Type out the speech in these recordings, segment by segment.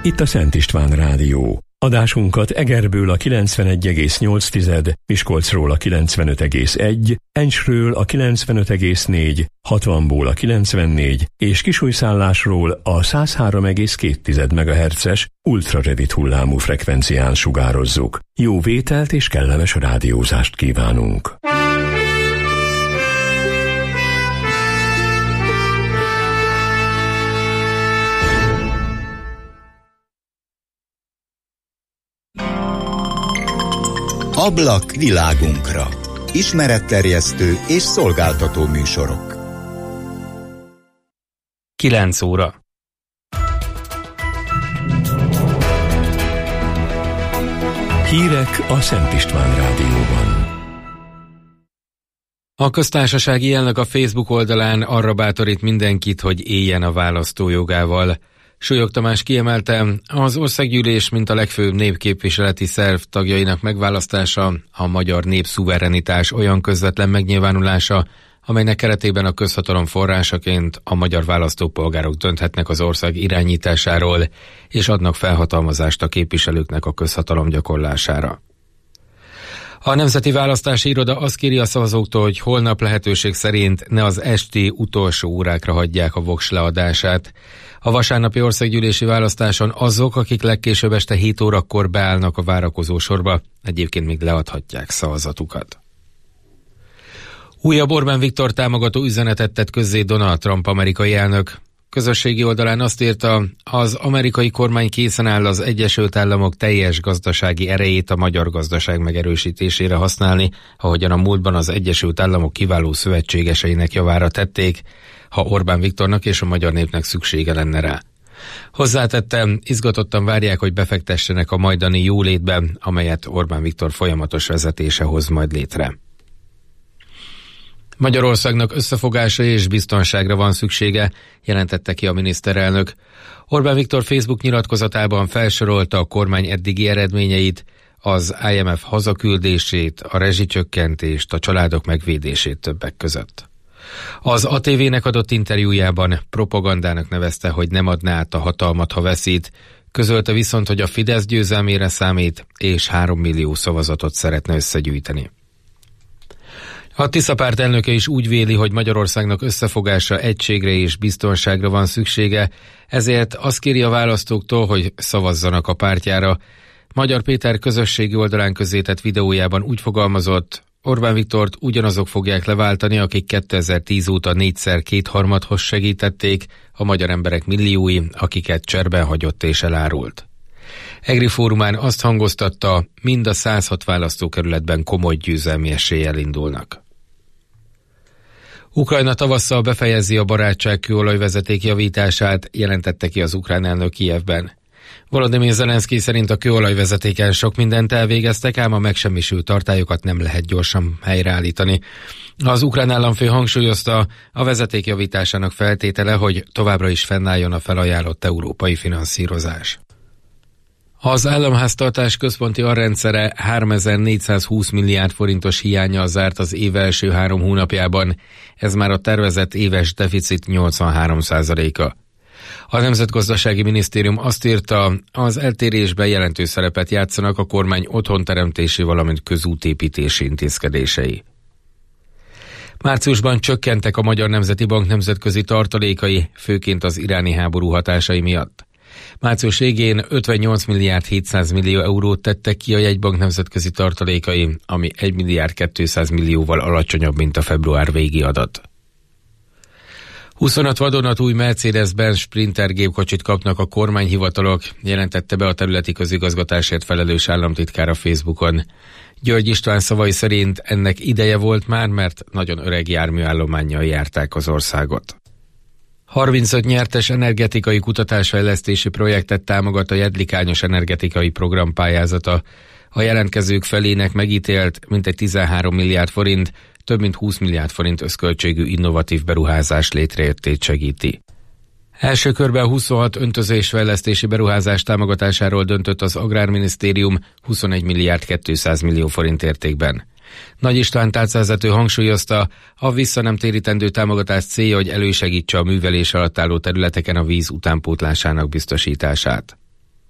itt a Szent István Rádió. Adásunkat Egerből a 91,8, Miskolcról a 95,1, Encsről a 95,4, 60-ból a 94 és Kisújszállásról a 103,2 MHz-es ultrarövid hullámú frekvencián sugározzuk. Jó vételt és kellemes rádiózást kívánunk! Ablak világunkra. Ismeretterjesztő és szolgáltató műsorok. 9 óra. Hírek a Szent István Rádióban. A köztársasági elnök a Facebook oldalán arra bátorít mindenkit, hogy éljen a választójogával. Súlyog Tamás kiemelte, az országgyűlés, mint a legfőbb népképviseleti szerv tagjainak megválasztása, a magyar nép szuverenitás olyan közvetlen megnyilvánulása, amelynek keretében a közhatalom forrásaként a magyar választópolgárok dönthetnek az ország irányításáról, és adnak felhatalmazást a képviselőknek a közhatalom gyakorlására. A Nemzeti Választási Iroda azt kéri a szavazóktól, hogy holnap lehetőség szerint ne az esti utolsó órákra hagyják a voks leadását. A vasárnapi országgyűlési választáson azok, akik legkésőbb este 7 órakor beállnak a várakozó sorba, egyébként még leadhatják szavazatukat. Újabb Orbán Viktor támogató üzenetet tett közzé Donald Trump amerikai elnök. Közösségi oldalán azt írta, az amerikai kormány készen áll az Egyesült Államok teljes gazdasági erejét a magyar gazdaság megerősítésére használni, ahogyan a múltban az Egyesült Államok kiváló szövetségeseinek javára tették, ha Orbán Viktornak és a magyar népnek szüksége lenne rá. Hozzátette, izgatottan várják, hogy befektessenek a majdani jólétbe, amelyet Orbán Viktor folyamatos vezetése hoz majd létre. Magyarországnak összefogásra és biztonságra van szüksége, jelentette ki a miniszterelnök. Orbán Viktor Facebook nyilatkozatában felsorolta a kormány eddigi eredményeit, az IMF hazaküldését, a rezsicsökkentést, a családok megvédését többek között. Az ATV-nek adott interjújában propagandának nevezte, hogy nem adná át a hatalmat, ha veszít, közölte viszont, hogy a Fidesz győzelmére számít, és 3 millió szavazatot szeretne összegyűjteni. A Tisza párt elnöke is úgy véli, hogy Magyarországnak összefogásra, egységre és biztonságra van szüksége, ezért azt kéri a választóktól, hogy szavazzanak a pártjára. Magyar Péter közösségi oldalán közzétett videójában úgy fogalmazott, Orbán Viktort ugyanazok fogják leváltani, akik 2010 óta 4-szer kétharmadhoz segítették, a magyar emberek milliói, akiket cserben hagyott és elárult. EGRI fórumán azt hangoztatta, mind a 106 választókerületben komoly győzelmi eséllyel indulnak. Ukrajna tavasszal befejezi a barátság kőolajvezeték javítását, jelentette ki az ukrán elnök Kijevben. Volodymyr Zelenszky szerint a kőolajvezetéken sok mindent elvégeztek, ám a megsemmisült tartályokat nem lehet gyorsan helyreállítani. Az ukrán államfő hangsúlyozta, a vezeték javításának feltétele, hogy továbbra is fennálljon a felajánlott európai finanszírozás. Az államháztartás központi arrendszere 3420 milliárd forintos hiánnyal zárt az év első 3 hónapjában, ez már a tervezett éves deficit 83%-a. A Nemzetgazdasági Minisztérium azt írta, az eltérésben jelentős szerepet játszanak a kormány otthonteremtési, valamint közútépítési intézkedései. Márciusban csökkentek a Magyar Nemzeti Bank nemzetközi tartalékai, főként az iráni háború hatásai miatt. Március végén 58 milliárd 700 millió eurót tettek ki a jegybank nemzetközi tartalékai, ami 1 milliárd 200 millióval alacsonyabb, mint a február végi adat. 25 vadonatúj Mercedes-Benz Sprinter gépkocsit kapnak a kormányhivatalok, jelentette be a területi közigazgatásért felelős államtitkár a Facebookon. György István szavai szerint ennek ideje volt már, mert nagyon öreg járműállománnyal járták az országot. 35 nyertes energetikai kutatásfejlesztési projektet támogat a Jedlikányos energetikai program pályázata. A jelentkezők felének megítélt mintegy 13 milliárd forint, több mint 20 milliárd forint összköltségű innovatív beruházás létrejöttét segíti. Első körben 26 öntözésfejlesztési beruházás támogatásáról döntött az Agrárminisztérium 21 milliárd 200 millió forint értékben. Nagy István tárcavezető hangsúlyozta, a vissza nem térítendő támogatás célja, hogy elősegítse a művelés alatt álló területeken a víz utánpótlásának biztosítását.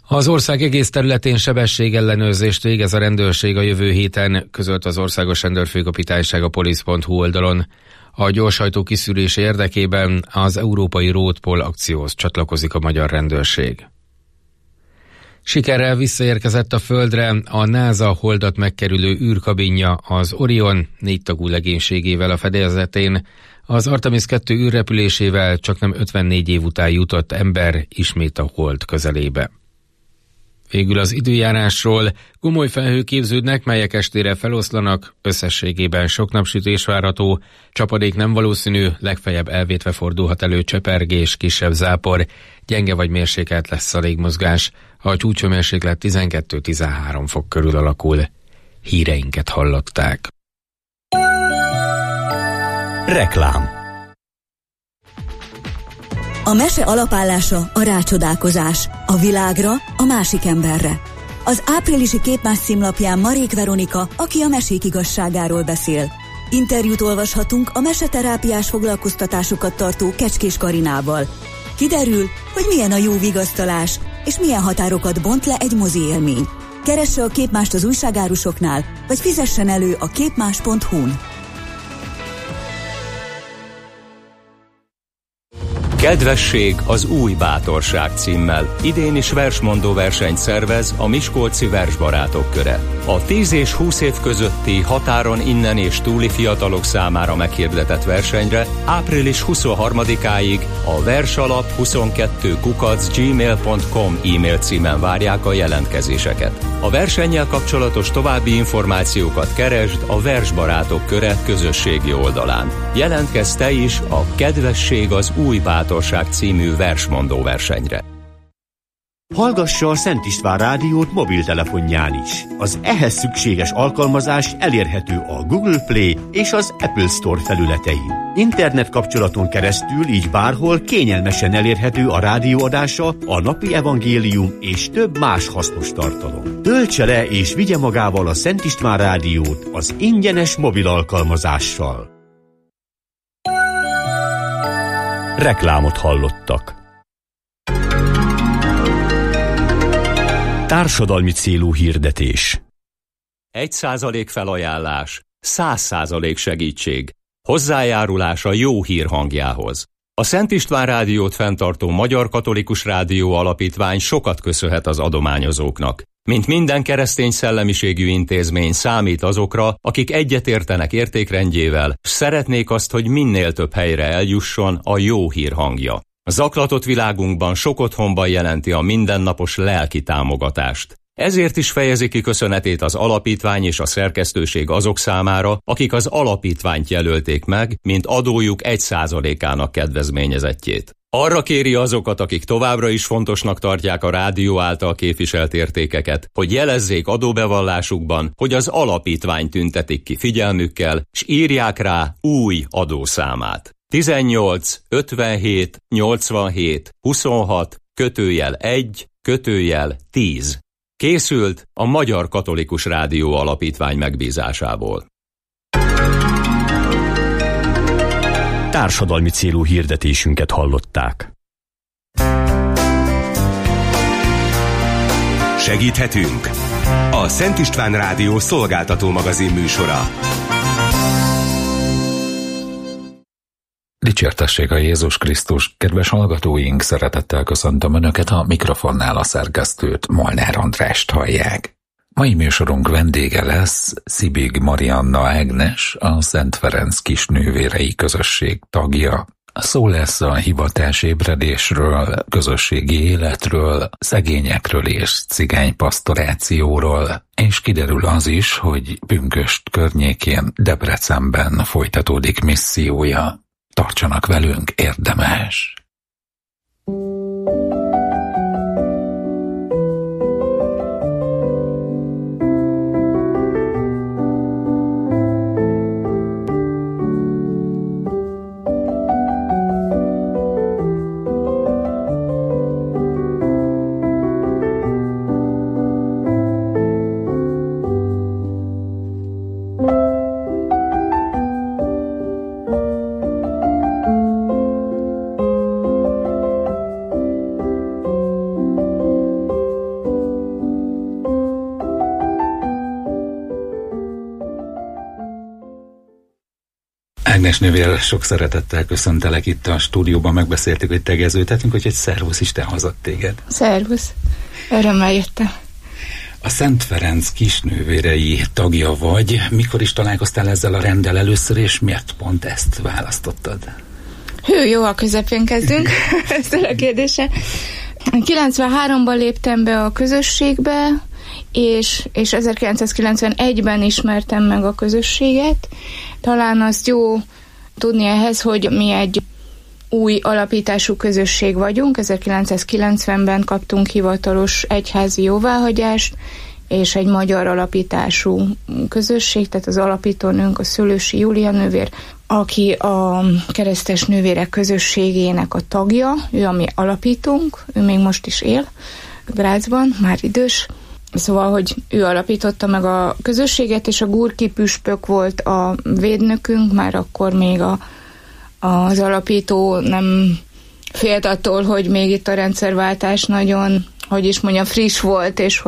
Az ország egész területén sebességellenőrzést végez a rendőrség a jövő héten, közölt az Országos Rendőrfőkapitányság a police.hu oldalon. A gyorshajtó kiszűrése érdekében az Európai Roadpol akcióhoz csatlakozik a magyar rendőrség. Sikerrel visszaérkezett a Földre a NASA holdat megkerülő űrkabinja, az Orion 4 tagú legénységével a fedezetén. Az Artemis 2 űrrepülésével csaknem 54 év után jutott ember ismét a hold közelébe. Végül az időjárásról: gomoly felhők képződnek, melyek estére feloszlanak, összességében sok napsütés várható, csapadék nem valószínű, legfeljebb elvétve fordulhat elő csepergés, kisebb zápor, gyenge vagy mérsékelt lesz a légmozgás, a csúcshőmérséklet 12-13 fok körül alakul. Híreinket hallották. Reklám. A mese alapállása a rácsodálkozás, a világra, a másik emberre. Az áprilisi Képmás címlapján Marék Veronika, aki a mesék igazságáról beszél. Interjút olvashatunk a meseterápiás foglalkoztatásokat tartó Kecskés Karinával. Kiderül, hogy milyen a jó vigasztalás, és milyen határokat bont le egy mozi élmény. Keresse a Képmást az újságárusoknál, vagy fizessen elő a képmás.hu-n. Kedvesség az új bátorság címmel idén is versmondó versenyt szervez a Miskolci Versbarátok Köre. A 10 és 20 év közötti határon innen és túli fiatalok számára meghirdetett versenyre április 23-áig a versalap22@gmail.com e-mail címen várják a jelentkezéseket. A versennyel kapcsolatos további információkat keresd a Versbarátok Köre közösségi oldalán. Jelentkezz te is a Kedvesség az új bátorság című versmondó versenyre. Hallgassa a Szent István rádiót mobiltelefonján is. Az ehhez szükséges alkalmazás elérhető a Google Play és az Apple Store felületein. Internet kapcsolaton keresztül így bárhol kényelmesen elérhető a rádióadása, a napi evangélium és több más hasznos tartalom. Töltse le és vigye magával a Szent István rádiót az ingyenes mobil alkalmazással. Reklámot hallottak. Társadalmi célú hirdetés. 1% felajánlás, 100% segítség. Hozzájárulás a jó hír hangjához. A Szent István rádiót fenntartó Magyar Katolikus Rádió Alapítvány sokat köszönhet az adományozóknak. Mint minden keresztény szellemiségű intézmény, számít azokra, akik egyetértenek értékrendjével, s szeretnék azt, hogy minél több helyre eljusson a jó hír hangja. A zaklatott világunkban sok otthonban jelenti a mindennapos lelki támogatást. Ezért is fejezi ki köszönetét az alapítvány és a szerkesztőség azok számára, akik az alapítványt jelölték meg, mint adójuk 1%-ának kedvezményezettjét. Arra kéri azokat, akik továbbra is fontosnak tartják a rádió által képviselt értékeket, hogy jelezzék adóbevallásukban, hogy az alapítvány tüntetik ki figyelmükkel, s írják rá új adószámát. 18 57 87 26 /1 /10. Készült a Magyar Katolikus Rádió Alapítvány megbízásából. Társadalmi célú hirdetésünket hallották. Segíthetünk? A Szent István Rádió szolgáltató magazin műsora. Dicsértessék a Jézus Krisztus, kedves hallgatóink, szeretettel köszöntöm Önöket, a mikrofonnál a szerkesztőt, Molnár Andrást hallják. Mai műsorunk vendége lesz Szibig Marianna Ágnes, a Szent Ferenc Kisnővérei Közösség tagja. Szó lesz a hivatásébredésről, közösségi életről, szegényekről és cigánypastorációról, és kiderül az is, hogy Pünkösd környékén, Debrecenben folytatódik missziója. Tartsanak velünk, érdemes! Ágnes nővér, sok szeretettel köszöntelek itt a stúdióban, megbeszéltük, hogy tegeződhetünk, úgyhogy szervusz, Isten hozott téged. Szervusz, örömmel jöttem. A Szent Ferenc kisnővérei tagja vagy. Mikor is találkoztál ezzel a renddel először, és miért pont ezt választottad? Jó, a közepén kezdünk ezzel a kérdéssel. 93-ban léptem be a közösségbe, és 1991-ben ismertem meg a közösséget. Talán azt jó tudni ehhez, hogy mi egy új alapítású közösség vagyunk. 1990-ben kaptunk hivatalos egyházi jóváhagyást, és egy magyar alapítású közösség, tehát az alapítónőnk a Szőlősi Júlia nővér, aki a Keresztes Nővérek közösségének a tagja, ő a mi alapítónk, ő még most is él Grazban, már idős. Szóval, hogy ő alapította meg a közösséget, és a Gurki püspök volt a védnökünk, már akkor még az alapító nem félt attól, hogy még itt a rendszerváltás nagyon, hogy is mondjam, friss volt, és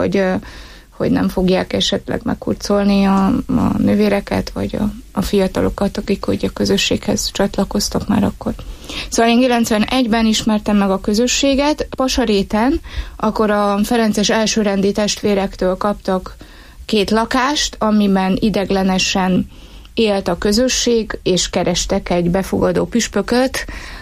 hogy nem fogják esetleg meghurcolni a nővéreket, vagy a fiatalokat, akik ugye a közösséghez csatlakoztak már akkor. Szóval én 91-ben ismertem meg a közösséget. Pasaréten akkor a ferences elsőrendi testvérektől kaptak 2 lakást, amiben ideglenesen élt a közösség, és kerestek egy befogadó püspököt,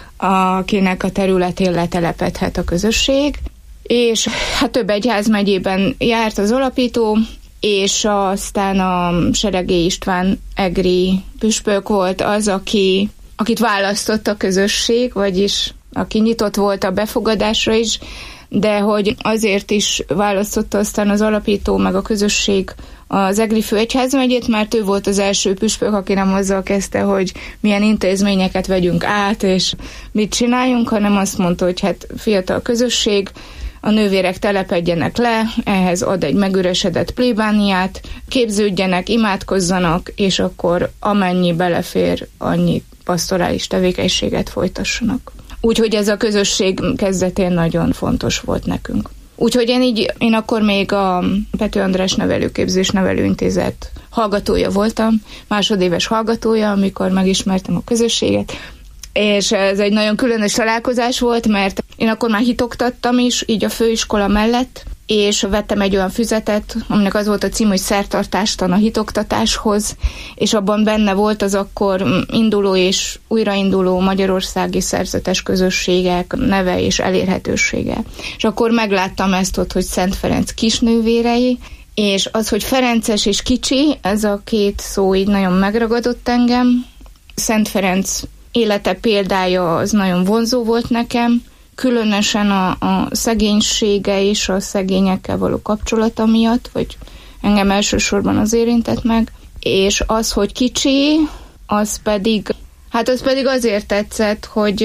akinek a területén letelepedhet a közösség. És hát több egyházmegyében járt az alapító, és aztán a Seregély István egri püspök volt az, akit választott a közösség, vagyis aki nyitott volt a befogadásra is, de hogy azért is választotta aztán az alapító meg a közösség az egri főegyházmegyét, mert ő volt az első püspök, aki nem azzal kezdte, hogy milyen intézményeket vegyünk át, és mit csináljunk, hanem azt mondta, hogy hát fiatal közösség, a nővérek telepedjenek le, ehhez ad egy megüresedett plébániát, képződjenek, imádkozzanak, és akkor amennyi belefér, annyi pastorális tevékenységet folytassanak. Úgyhogy ez a közösség kezdetén nagyon fontos volt nekünk. Úgyhogy én akkor még a Pető András Nevelőképzés Nevelőintézet hallgatója voltam, másodéves hallgatója, amikor megismertem a közösséget, és ez egy nagyon különös találkozás volt, mert én akkor már hitoktattam is, így a főiskola mellett, és vettem egy olyan füzetet, aminek az volt a cím, hogy Szertartástan a hitoktatáshoz, és abban benne volt az akkor induló és újrainduló magyarországi szerzetes közösségek neve és elérhetősége. És akkor megláttam ezt ott, hogy Szent Ferenc kisnővérei, és az, hogy ferences és kicsi, ez a 2 szó így nagyon megragadott engem. Szent Ferenc élete példája az nagyon vonzó volt nekem, különösen a szegénysége és a szegényekkel való kapcsolata miatt, vagy engem elsősorban az érintett meg, és az, hogy kicsi, az pedig azért tetszett,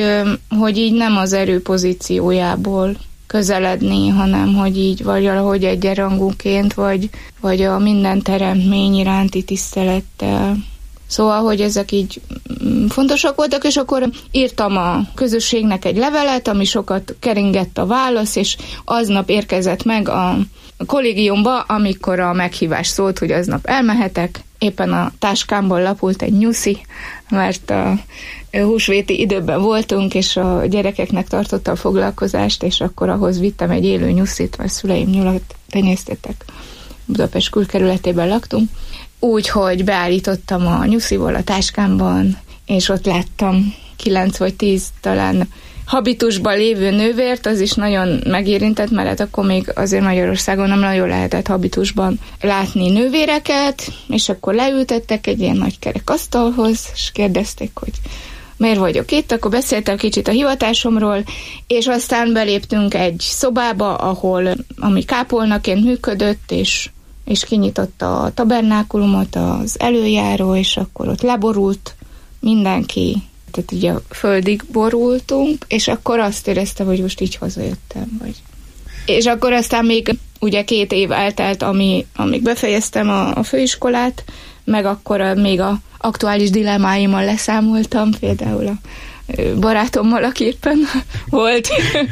hogy így nem az erő pozíciójából közeledni, hanem hogy így valahogy egyenrangúként, vagy a minden teremtmény iránti tisztelettel. Szóval, hogy ezek így fontosak voltak, és akkor írtam a közösségnek egy levelet, ami sokat keringett a válasz, és aznap érkezett meg a kollégiumba, amikor a meghívás szólt, hogy aznap elmehetek. Éppen a táskámból lapult egy nyuszi, mert a húsvéti időben voltunk, és a gyerekeknek tartotta a foglalkozást, és akkor ahhoz vittem egy élő nyuszit, mert szüleim nyulat tenyésztettek. Budapest külkerületében laktunk. Úgyhogy beállítottam a nyusziból a táskámban, és ott láttam 9 vagy 10 talán habitusban lévő nővért, az is nagyon megérintett, mert hát akkor még azért Magyarországon nem nagyon lehetett habitusban látni nővéreket, és akkor leültettek egy ilyen nagy kerek asztalhoz, és kérdezték, hogy miért vagyok itt, akkor beszéltem kicsit a hivatásomról, és aztán beléptünk egy szobába, ami kápolnaként működött, és kinyitotta a tabernákulumot az előjáró, és akkor ott leborult mindenki, tehát ugye földig borultunk, és akkor azt éreztem, hogy most így hazajöttem. És akkor aztán még ugye 2 év eltelt, amíg befejeztem a főiskolát, meg akkor még a aktuális dilemmáimmal leszámoltam, például a barátommal, aki éppen volt.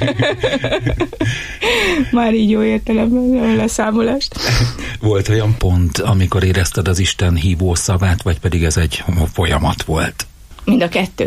Már így jó értelemben leszámolást. Volt olyan pont, amikor érezted az Isten hívó szavát, vagy pedig ez egy folyamat volt? Mind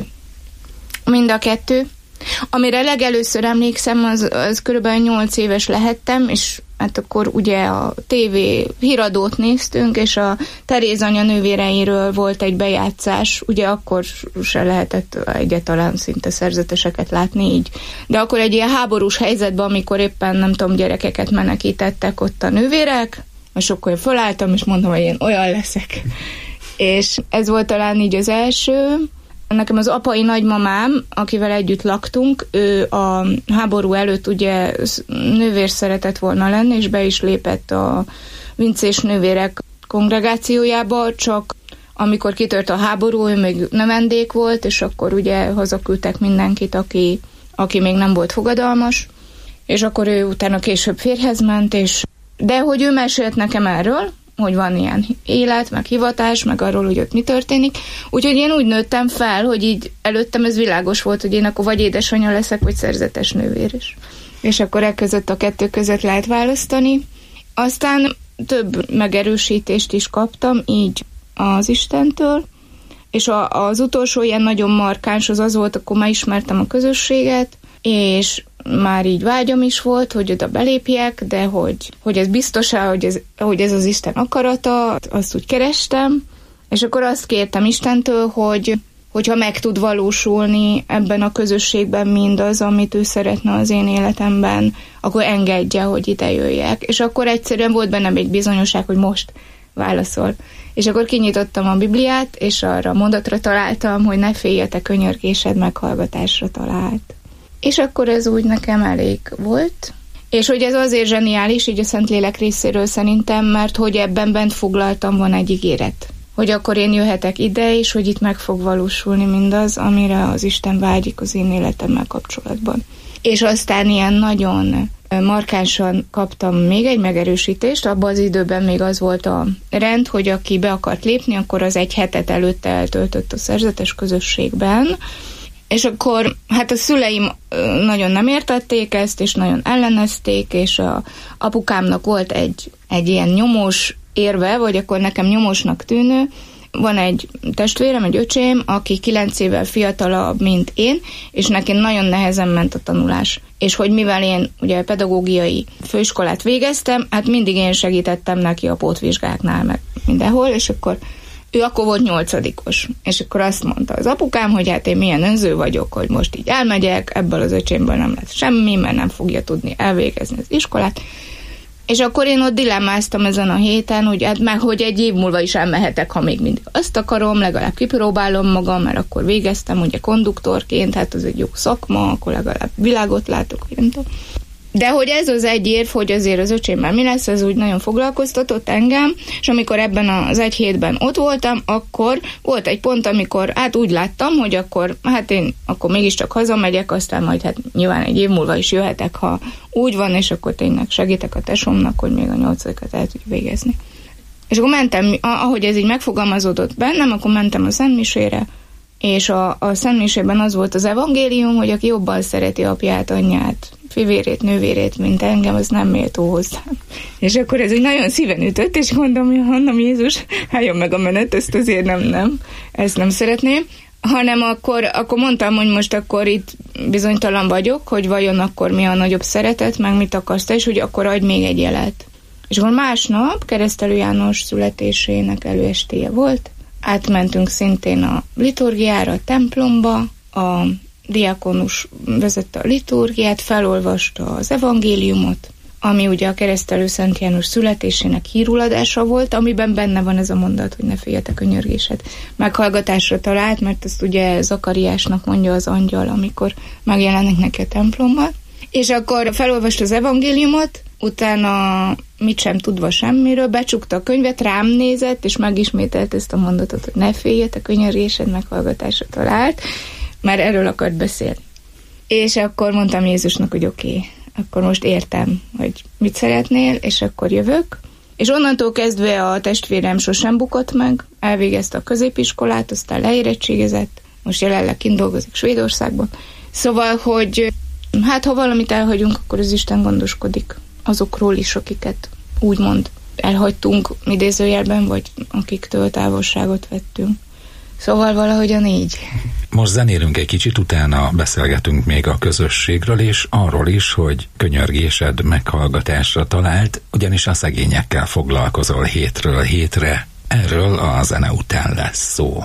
a kettő. Amire legelőször emlékszem, az körülbelül 8 éves lehettem, és hát akkor ugye a TV híradót néztünk, és a Teréz anya nővéreiről volt egy bejátszás, ugye akkor se lehetett egyáltalán szinte szerzeteseket látni így. De akkor egy ilyen háborús helyzetben, amikor éppen nem tudom, gyerekeket menekítettek ott a nővérek, és akkor fölálltam, és mondtam, hogy én olyan leszek. És ez volt talán így az első. Nekem az apai nagymamám, akivel együtt laktunk, ő a háború előtt ugye nővér szeretett volna lenni, és be is lépett a vincés nővérek kongregációjába, csak amikor kitört a háború, ő még növendék volt, és akkor ugye hazaküldtek mindenkit, aki még nem volt fogadalmas, és akkor ő utána később férjhez ment, de hogy ő mesélt nekem erről, hogy van ilyen élet, meg hivatás, meg arról, hogy ott mi történik. Úgyhogy én úgy nőttem fel, hogy így előttem ez világos volt, hogy én akkor vagy édesanyja leszek, vagy szerzetes nővér is. És akkor a kettő között lehet választani. Aztán több megerősítést is kaptam így az Istentől, és az utolsó ilyen nagyon markáns az volt, akkor már ismertem a közösséget, és már így vágyam is volt, hogy oda belépjek, de hogy ez biztos-e, hogy ez az Isten akarata, azt úgy kerestem, és akkor azt kértem Istentől, hogyha meg tud valósulni ebben a közösségben mindaz, amit ő szeretne az én életemben, akkor engedje, hogy ide jöjjek. És akkor egyszerűen volt bennem egy bizonyosság, hogy most válaszol. És akkor kinyitottam a Bibliát, és arra a mondatra találtam, hogy ne féljetek, könyörgésed meghallgatásra talált. És akkor ez úgy nekem elég volt. És hogy ez azért zseniális, így a Szentlélek részéről szerintem, mert hogy ebben bent foglaltam van egy ígéret. Hogy akkor én jöhetek ide, és hogy itt meg fog valósulni mindaz, amire az Isten vágyik az én életemmel kapcsolatban. És aztán ilyen nagyon markánsan kaptam még egy megerősítést, abban az időben még az volt a rend, hogy aki be akart lépni, akkor az egy hetet előtte eltöltött a szerzetes közösségben, és akkor hát a szüleim nagyon nem értették ezt, és nagyon ellenezték, és a apukámnak volt egy ilyen nyomós érve, vagy akkor nekem nyomósnak tűnő. Van egy testvérem, egy öcsém, aki 9 évvel fiatalabb, mint én, és neki nagyon nehezen ment a tanulás. És hogy mivel én ugye pedagógiai főiskolát végeztem, hát mindig én segítettem neki a pótvizsgáknál, meg mindenhol, és akkor ő akkor volt 8-os, és akkor azt mondta az apukám, hogy hát én milyen önző vagyok, hogy most így elmegyek, ebből az öcsémből nem lesz semmi, mert nem fogja tudni elvégezni az iskolát. És akkor én ott dilemmáztam ezen a héten, hogy hát meg, hogy egy év múlva is elmehetek, ha még mindig azt akarom, legalább kipróbálom magam, mert akkor végeztem ugye konduktorként, hát az egy jó szakma, akkor legalább világot látok, nem tudom. De hogy ez az egy érv, hogy azért az öcsémmel mi lesz, ez úgy nagyon foglalkoztatott engem, és amikor ebben az egy hétben ott voltam, akkor volt egy pont, amikor hát úgy láttam, hogy akkor, hát én akkor mégiscsak hazamegyek, aztán majd hát nyilván egy év múlva is jöhetek, ha úgy van, és akkor tényleg segítek a tesómnak, hogy még a 8-at el tudjuk végezni. És akkor mentem, ahogy ez így megfogalmazódott bennem, akkor mentem a Szentmisére, és a Szentmisében az volt az evangélium, hogy aki jobban szereti apját, anyját, fivérét, nővérét, mint engem, az nem méltó hozzám. És akkor ez úgy nagyon szíven ütött, és mondom, Jézus, álljon meg a menet, ezt azért nem, ezt nem szeretném, hanem akkor mondtam, hogy most akkor itt bizonytalan vagyok, hogy vajon akkor mi a nagyobb szeretet, meg mit akarsz te, és hogy akkor adj még egy jelet. És akkor másnap Keresztelő János születésének előestéje volt, átmentünk szintén a liturgiára, a templomba, a diákonus vezette a liturgiát, felolvasta az evangéliumot, ami ugye a Keresztelő Szent János születésének híruladása volt, amiben benne van ez a mondat, hogy ne féljetek, könyörgésed meghallgatásra talált, mert ezt ugye Zakariásnak mondja az angyal, amikor megjelenik neki a templomban. És akkor felolvasta az evangéliumot, utána mit sem tudva semmiről, becsukta a könyvet, rám nézett, és megismételt ezt a mondatot, hogy ne féljetek, könyörgésed meghallgatásra talált, már erről akart beszélni. És akkor mondtam Jézusnak, hogy oké, akkor most értem, hogy mit szeretnél, és akkor jövök. És onnantól kezdve a testvérem sosem bukott meg, elvégezte a középiskolát, aztán leérettségizett, most jelenleg kint dolgozik Svédországban. Szóval, hogy hát ha valamit elhagyunk, akkor az Isten gondoskodik azokról is, akiket úgymond elhagytunk idézőjelben, vagy akiktől távolságot vettünk. Szóval valahogyan így. Most zenélünk egy kicsit, utána beszélgetünk még a közösségről, és arról is, hogy könyörgésed meghallgatásra talált, ugyanis a szegényekkel foglalkozol hétről hétre. Erről a zene után lesz szó.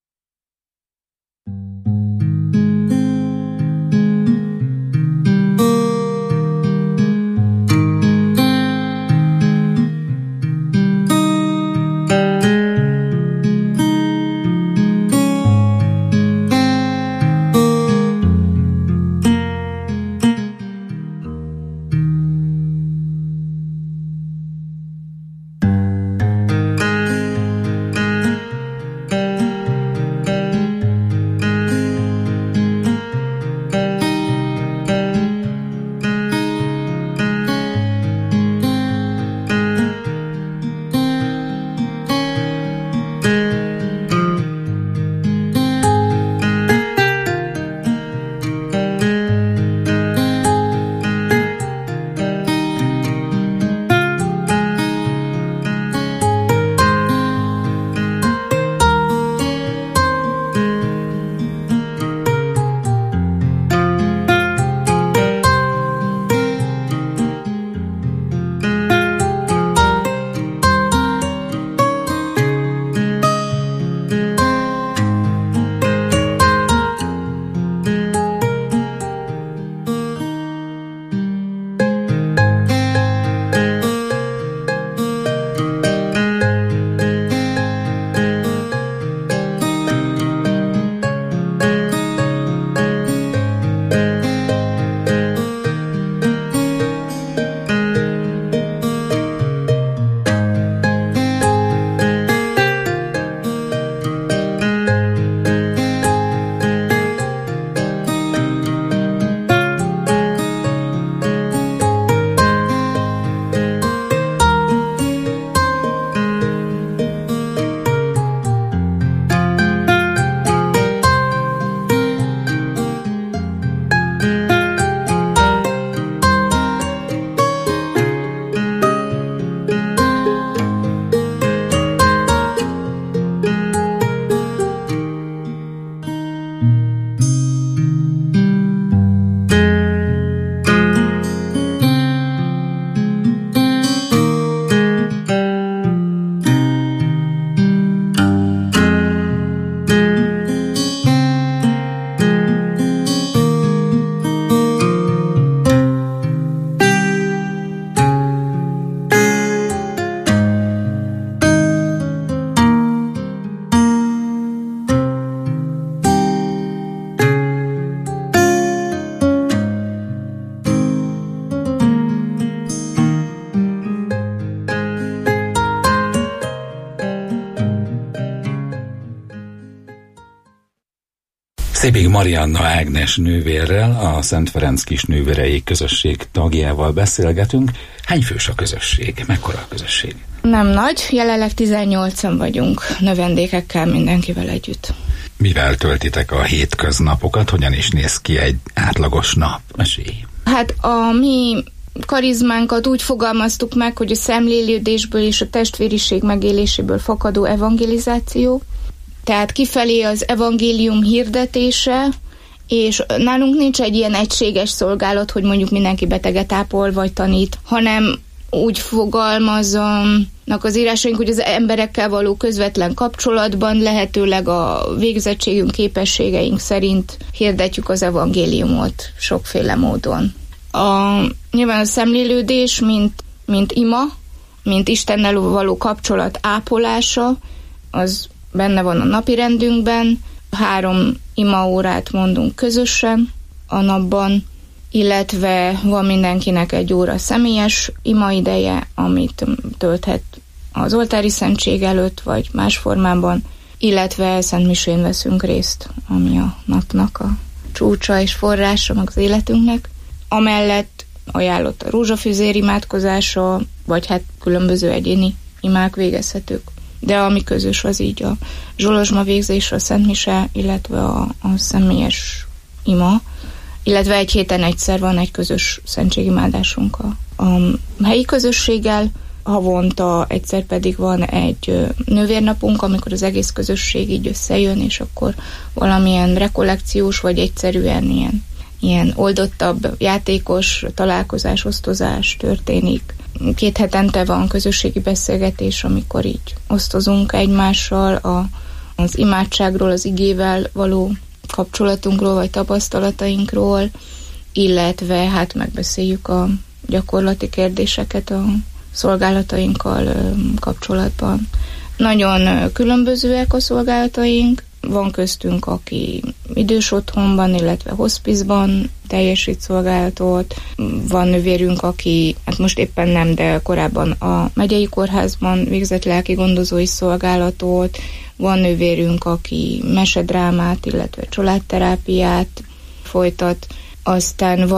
Szébig Marianna Ágnes nővérrel, a Szent Ferenc Kisnővérei közösség tagjával beszélgetünk. Hány fős a közösség? Mekkora a közösség? Nem nagy, jelenleg 18-an vagyunk, növendékekkel, mindenkivel együtt. Mivel töltitek a hétköznapokat? Hogyan is néz ki egy átlagos nap? Mesélj! Hát a mi karizmánkat úgy fogalmaztuk meg, hogy a szemlélődésből és a testvériség megéléséből fakadó evangelizáció. Tehát kifelé az evangélium hirdetése, és nálunk nincs egy ilyen egységes szolgálat, hogy mondjuk mindenki beteget ápol vagy tanít, hanem úgy fogalmaznak az írásaink, hogy az emberekkel való közvetlen kapcsolatban lehetőleg a végzettségünk, képességeink szerint hirdetjük az evangéliumot sokféle módon. Nyilván a szemlélődés, mint ima, mint Istennel való kapcsolat ápolása, az benne van a napirendünkben. 3 imaórát mondunk közösen a napban, illetve van mindenkinek 1 óra személyes imaideje, amit tölthet az oltári szentség előtt, vagy más formában, illetve szentmisén veszünk részt, ami a napnak a csúcsa és forrása meg az életünknek. Amellett ajánlott a rózsafüzér imádkozása, vagy hát különböző egyéni imák végezhetők. De ami közös, az így a zsolozsma végzés, a szentmise, illetve a személyes ima, illetve egy héten egyszer van egy közös szentségimádásunk a helyi közösséggel, havonta egyszer pedig van egy nővérnapunk, amikor az egész közösség így összejön, és akkor valamilyen rekollekciós, vagy egyszerűen ilyen oldottabb, játékos találkozás, osztozás történik. 2 hetente van közösségi beszélgetés, amikor így osztozunk egymással az imádságról, az igével való kapcsolatunkról, vagy tapasztalatainkról, illetve hát megbeszéljük a gyakorlati kérdéseket a szolgálatainkkal kapcsolatban. Nagyon különbözőek a szolgálataink, van köztünk, aki idős otthonban, illetve hospizban teljesít szolgálatot, van nővérünk, aki, hát most éppen nem, de korábban a megyei kórházban végzett lelki gondozói szolgálatot, van nővérünk, aki mesedrámát, illetve családterápiát folytat, aztán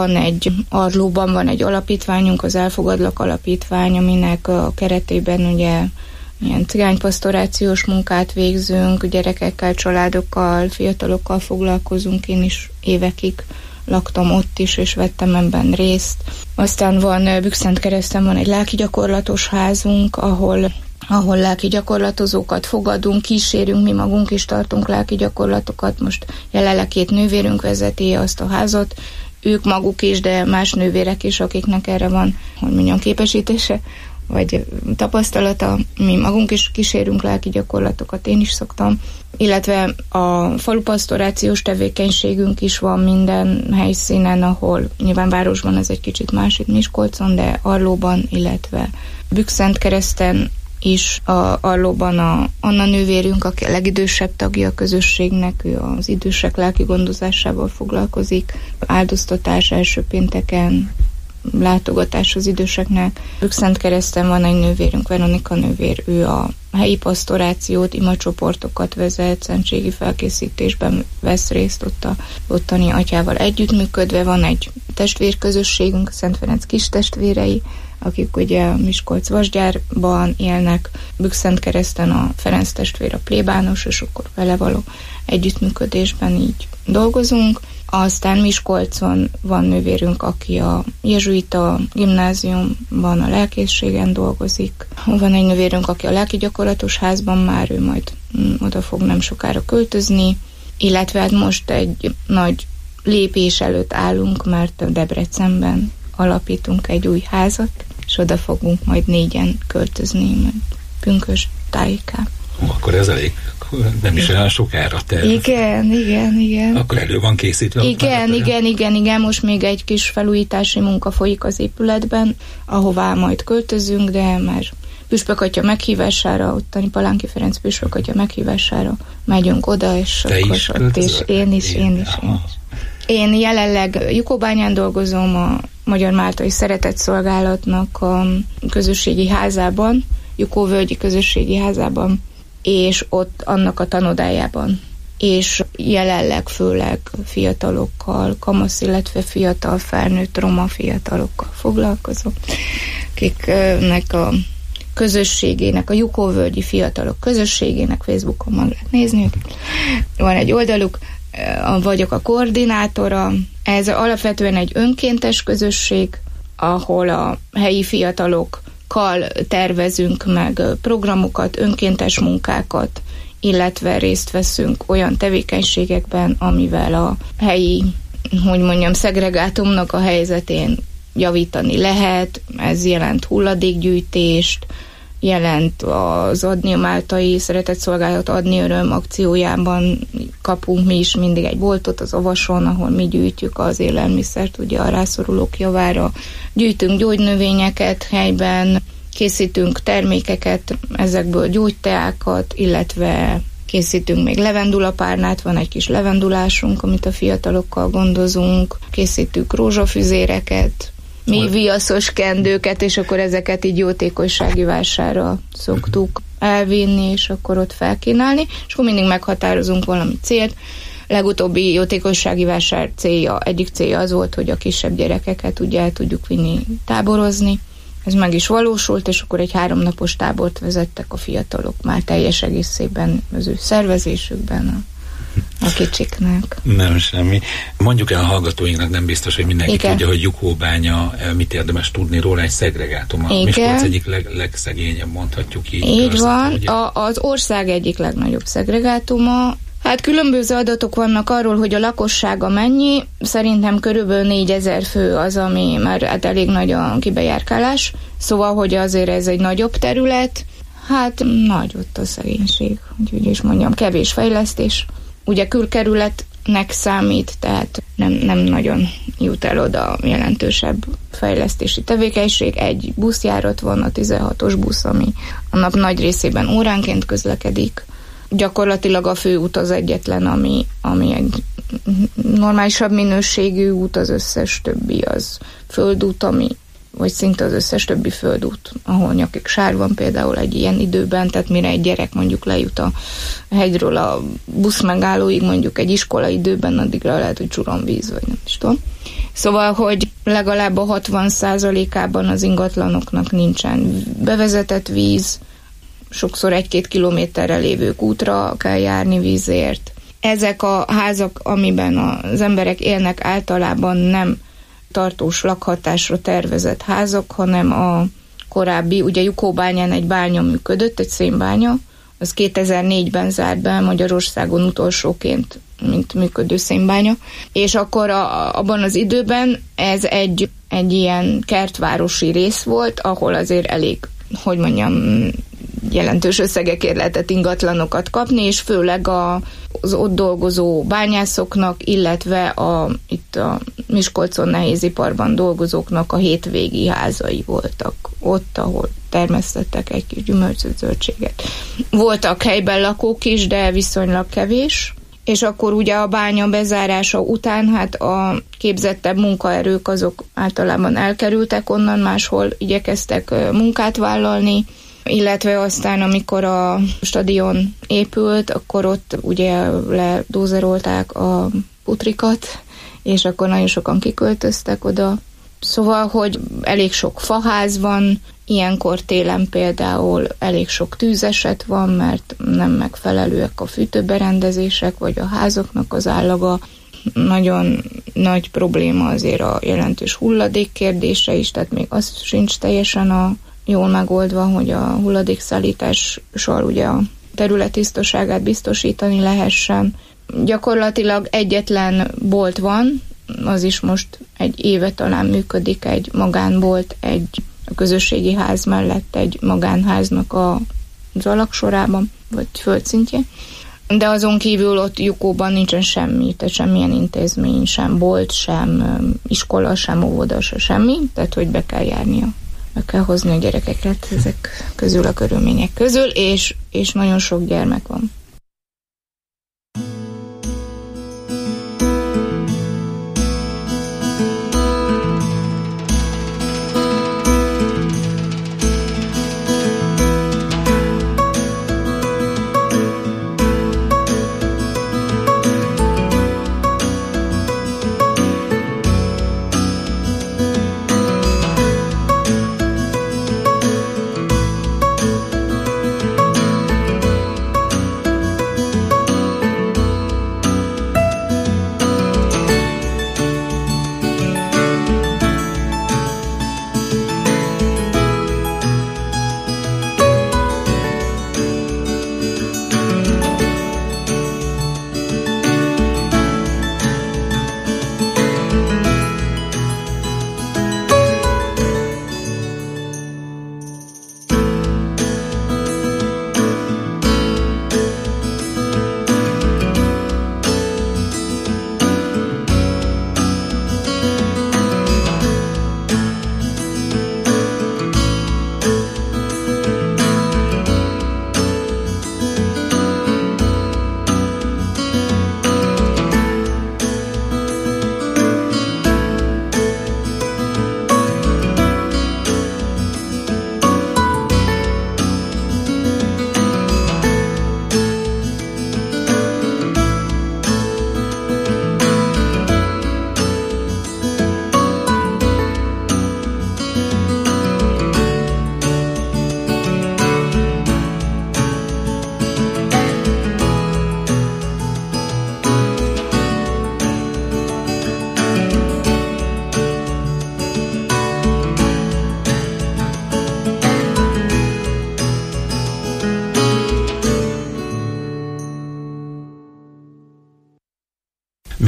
Arlóban van egy alapítványunk, az Elfogadlak Alapítvány, aminek a keretében ugye ilyen cigánypasztorációs munkát végzünk, gyerekekkel, családokkal, fiatalokkal foglalkozunk, én is évekig laktam ott is, és vettem ebben részt. Aztán van Bükszentkereszten van egy lelki gyakorlatos házunk, ahol lelki gyakorlatozókat fogadunk, kísérünk, mi magunk is tartunk lelki gyakorlatokat. Most jelenleg 2 nővérünk vezeti azt a házat, ők maguk is, de más nővérek is, akiknek erre van, képesítése, vagy tapasztalata. Mi magunk is kísérünk lelki gyakorlatokat, én is szoktam. Illetve a falupasztorációs tevékenységünk is van minden helyszínen, ahol nyilván városban ez egy kicsit másik, Miskolcon, de Arlóban, illetve Bükszentkereszten is. Arlóban Anna nővérünk, aki a legidősebb tagja a közösségnek, ő az idősek lelki gondozásával foglalkozik, áldoztatás első pénteken, látogatás az időseknek. Bükszentkereszten van egy nővérünk, Veronika nővér, ő a helyi pasztorációt, imacsoportokat vezet, szentségi felkészítésben vesz részt ottani atyával együttműködve. Van egy testvérközösségünk, Szent Ferenc kis testvérei, akik ugye Miskolc-Vasgyárban élnek, Bükszentkereszten a Ferenc testvér a plébános, és akkor vele való együttműködésben így dolgozunk. Aztán Miskolcon van nővérünk, aki a jezsuita gimnáziumban a lelkészségen dolgozik. Van egy nővérünk, aki a lelki gyakorlatos házban már, ő majd oda fog nem sokára költözni, illetve hát most egy nagy lépés előtt állunk, mert Debrecenben alapítunk egy új házat, és oda fogunk majd 4-en költözni, majd pünkösd tájékán. Akkor ez elég, nem is olyan sokára terv. Igen. Akkor elő van készítve. Igen, most még egy kis felújítási munka folyik az épületben, ahová majd költözünk, de már püspök atya meghívására, ottani Palánki Ferenc püspök atya meghívására megyünk oda, és te akkor is ott is. Én is. Én jelenleg Jukóbányán dolgozom a Magyar Máltai Szeretett Szolgálatnak a közösségi házában, Jukóvölgyi közösségi házában, és ott annak a tanodájában. És jelenleg főleg fiatalokkal, kamasz, illetve fiatal felnőtt roma fiatalokkal foglalkozom, akiknek a közösségének, a Jukóvölgyi Fiatalok Közösségének Facebookon meg lehet nézni. Van egy oldaluk, vagyok a koordinátora. Ez alapvetően egy önkéntes közösség, ahol a helyi fiatalokkal tervezünk meg programokat, önkéntes munkákat, illetve részt veszünk olyan tevékenységekben, amivel a helyi, szegregátumnak a helyzetén javítani lehet. Ez jelent hulladékgyűjtést, jelent az Adni a Máltai Szeretett Szolgálat Adni Öröm akciójában kapunk mi is mindig egy boltot az Avason, ahol mi gyűjtjük az élelmiszert, ugye a rászorulók javára. Gyűjtünk gyógynövényeket helyben, készítünk termékeket, ezekből gyógyteákat, illetve készítünk még levendulapárnát, van egy kis levendulásunk, amit a fiatalokkal gondozunk, készítünk rózsafüzéreket, mi viaszos kendőket, és akkor ezeket így jótékonysági vásárra szoktuk elvinni, és akkor ott felkínálni, és akkor mindig meghatározunk valami célt. Legutóbbi jótékonysági vásár egyik célja az volt, hogy a kisebb gyerekeket ugye el tudjuk vinni táborozni. Ez meg is valósult, és akkor egy 3 napos tábort vezettek a fiatalok már teljes egészében az ő szervezésükben, a kicsiknek. Nem semmi. Mondjuk el a hallgatóinknak, nem biztos, hogy mindenki tudja, hogy Juhóbánya, mit érdemes tudni róla, egy szegregátum. A Miskolc egyik legszegényebb, mondhatjuk így. Így van, az ország egyik legnagyobb szegregátuma. Hát különböző adatok vannak arról, hogy a lakossága mennyi. Szerintem körülbelül 4000 fő az, ami már hát elég nagy a kibejárkálás. Szóval, hogy azért ez egy nagyobb terület. Hát nagy ott a szegénység, hogy is mondjam, kevés fejlesztés. Ugye külkerületnek számít, tehát nem nagyon jut el oda jelentősebb fejlesztési tevékenység. Egy buszjárat van, a 16-os busz, ami a nap nagy részében óránként közlekedik. Gyakorlatilag a főút az egyetlen, ami egy normálisabb minőségű út, az összes többi az földút, vagy szinte az összes többi földút, ahol nyakig sár van például egy ilyen időben, tehát mire egy gyerek mondjuk lejut a hegyről a buszmegállóig, mondjuk egy iskola időben, addigra lehet, hogy csuromvíz, vagy nem is tudom. Szóval, hogy legalább a 60%-ában az ingatlanoknak nincsen bevezetett víz, sokszor 1-2 kilométerre lévő útra kell járni vízért. Ezek a házak, amiben az emberek élnek, általában nem tartós lakhatásra tervezett házak, hanem a korábbi, ugye Juhóbányán egy bánya működött, egy szénbánya, az 2004-ben zárt be Magyarországon utolsóként, mint működő szénbánya, és akkor abban az időben ez egy ilyen kertvárosi rész volt, ahol azért elég, hogy mondjam, jelentős összegekért lehetett ingatlanokat kapni, és főleg az ott dolgozó bányászoknak, illetve itt a Miskolcon nehéziparban dolgozóknak a hétvégi házai voltak ott, ahol termesztettek egy kis gyümölcsöt, zöldséget. Voltak helyben lakók is, de viszonylag kevés, és akkor ugye a bánya bezárása után hát a képzettebb munkaerők azok általában elkerültek onnan, máshol igyekeztek munkát vállalni, illetve aztán, amikor a stadion épült, akkor ott ugye ledózerolták a putrikat, és akkor nagyon sokan kiköltöztek oda. Szóval, hogy elég sok faház van, ilyenkor télen például elég sok tűzeset van, mert nem megfelelőek a fűtőberendezések, vagy a házaknak az állaga. Nagyon nagy probléma azért a jelentős hulladék kérdése is, tehát még az sincs teljesen jól megoldva, hogy a hulladékszállítással ugye a terület tisztaságát biztosítani lehessen. Gyakorlatilag egyetlen bolt van, az is most egy éve talán működik, egy magánbolt, a közösségi ház mellett egy magánháznak az alaksorában, vagy földszintjén. De azon kívül ott Juhóban nincsen semmi, tehát semmilyen intézmény, sem bolt, sem iskola, sem óvoda, sem semmi, tehát hogy be kell járnia. Meg kell hozni a gyerekeket ezek közül, a körülmények közül, és nagyon sok gyermek van.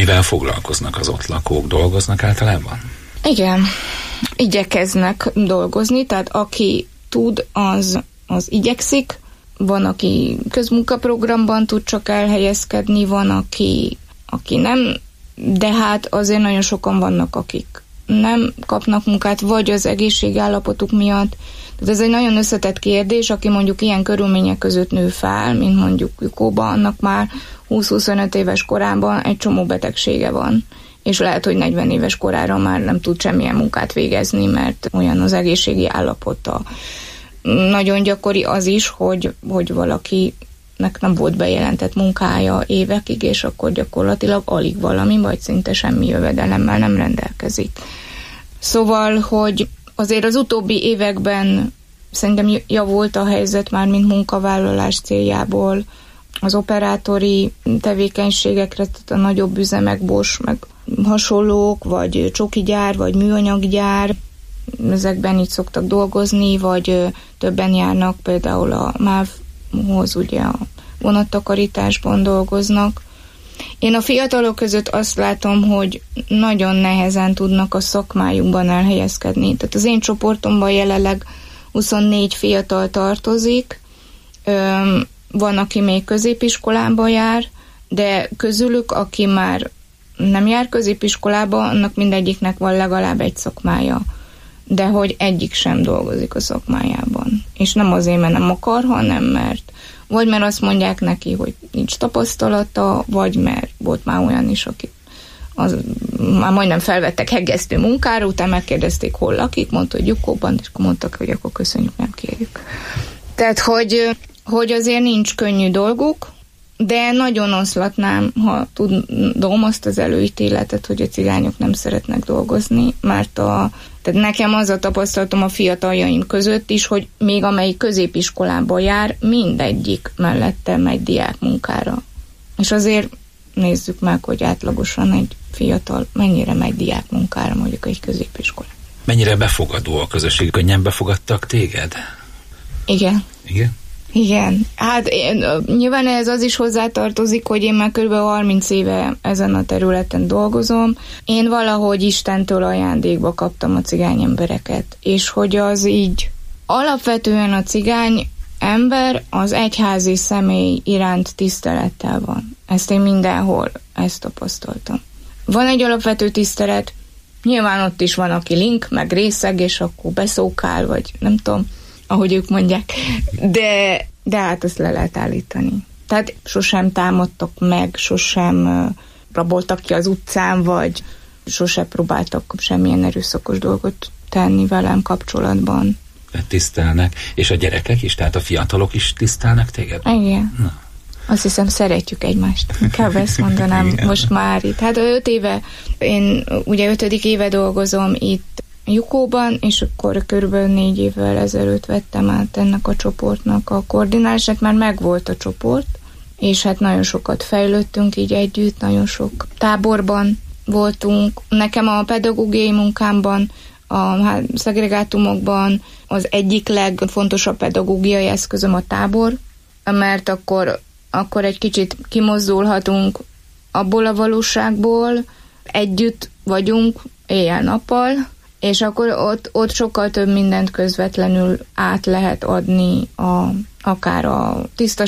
Mivel foglalkoznak az ott lakók? Dolgoznak általában? Igen, igyekeznek dolgozni, tehát aki tud, az igyekszik. Van, aki közmunkaprogramban tud csak elhelyezkedni, van, aki nem, de hát azért nagyon sokan vannak, akik nem kapnak munkát, vagy az egészségállapotuk miatt. Tehát ez egy nagyon összetett kérdés, aki mondjuk ilyen körülmények között nő fel, mint mondjuk Jukóban, annak már 20-25 éves korában egy csomó betegsége van, és lehet, hogy 40 éves korára már nem tud semmilyen munkát végezni, mert olyan az egészségi állapota. Nagyon gyakori az is, hogy valakinek nem volt bejelentett munkája évekig, és akkor gyakorlatilag alig valami, vagy szinte semmi jövedelemmel nem rendelkezik. Szóval, hogy azért az utóbbi években szerintem javult a helyzet már, mint munkavállalás céljából. Az operátori tevékenységekre, tehát a nagyobb üzemek, Bosch, meg hasonlók, vagy csokigyár, vagy műanyaggyár, ezekben így szoktak dolgozni, vagy többen járnak például a MÁV-hoz, ugye a vonattakarításban dolgoznak. Én a fiatalok között azt látom, hogy nagyon nehezen tudnak a szakmájukban elhelyezkedni. Tehát az én csoportomban jelenleg 24 fiatal tartozik, van, aki még középiskolába jár, de közülük, aki már nem jár középiskolába, annak mindegyiknek van legalább egy szakmája. De hogy egyik sem dolgozik a szakmájában. És nem azért, mert nem akar, hanem mert azt mondják neki, hogy nincs tapasztalata, vagy mert volt már olyan is, aki már majdnem felvettek hegesztő munkára, utána megkérdezték, hol lakik, mondta, hogy Jukóban, és akkor mondtak, hogy akkor köszönjük, nem kérjük. Tehát, hogy azért nincs könnyű dolguk, de nagyon oszlatnám, ha tudom azt az előítéletet, hogy a cigányok nem szeretnek dolgozni, mert tehát nekem az a tapasztalatom a fiataljaim között is, hogy még amelyik középiskolába jár, mindegyik mellette megy diákmunkára. És azért nézzük meg, hogy átlagosan egy fiatal mennyire megy diákmunkára, mondjuk egy középiskolában. Mennyire befogadó a közösség? Könnyen befogadtak téged? Igen. Igen? Igen. Hát nyilván ez az is hozzátartozik, hogy én már kb. 30 éve ezen a területen dolgozom. Én valahogy Istentől ajándékba kaptam a cigány embereket, és hogy az így alapvetően a cigány ember az egyházi személy iránt tisztelettel van. Ezt én mindenhol tapasztaltam. Van egy alapvető tisztelet, nyilván ott is van, aki link, meg részeg, és akkor beszókál, vagy nem tudom, ahogy ők mondják, de hát ezt le lehet állítani. Tehát sosem támadtak meg, sosem raboltak ki az utcán, vagy sosem próbáltak semmilyen erőszakos dolgot tenni velem kapcsolatban. Tisztelnek. És a gyerekek is, tehát a fiatalok is tisztelnek téged? Igen. Na. Azt hiszem, szeretjük egymást. Inkább ezt mondanám igen. Most már itt. Hát 5 éve, én ugye 5. éve dolgozom itt Jukóban, és akkor körülbelül 4 évvel ezelőtt vettem át ennek a csoportnak a koordinálását, már megvolt a csoport, és hát nagyon sokat fejlődtünk így együtt, nagyon sok táborban voltunk. Nekem a pedagógiai munkámban, a szegregátumokban az egyik legfontosabb pedagógiai eszközöm a tábor, mert akkor egy kicsit kimozdulhatunk abból a valóságból, együtt vagyunk éjjel-nappal, és akkor ott sokkal több mindent közvetlenül át lehet adni, akár a